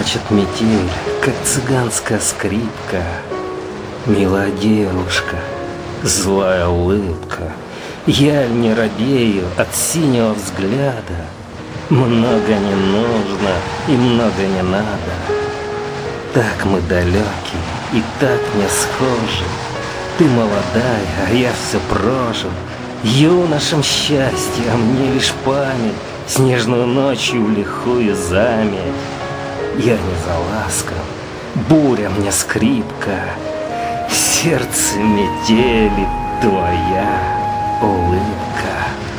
Плачет метель, как цыганская скрипка. Милая девушка, злая улыбка. Я не робею от синего взгляда. Много не нужно и много не надо. Так мы далеки и так не схожи. Ты молодая, а я все прожил. Юношам счастье, а мне лишь память. Снежную ночью лихую заметь. Я не за ласком, буря мне скрипка. Сердце метели твоя улыбка.